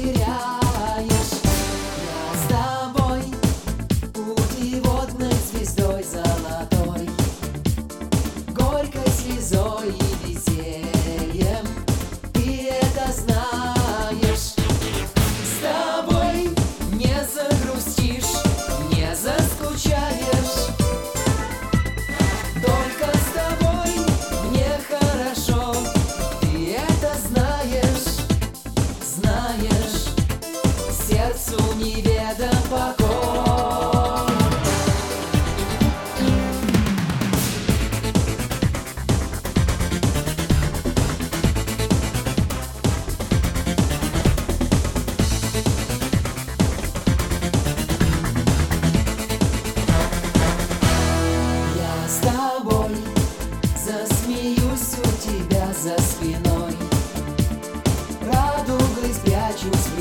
теряешь. Я с тобой путеводной звездой золотой, горькой слезой и весельем, ты это знаешь. С тобой не загрустишь, не заскучаешь. Только с тобой мне хорошо, ты это знаешь, знаешь. Сердцу неведом покой. Я с тобой засмеюсь у тебя за спиной, радугой спрячусь.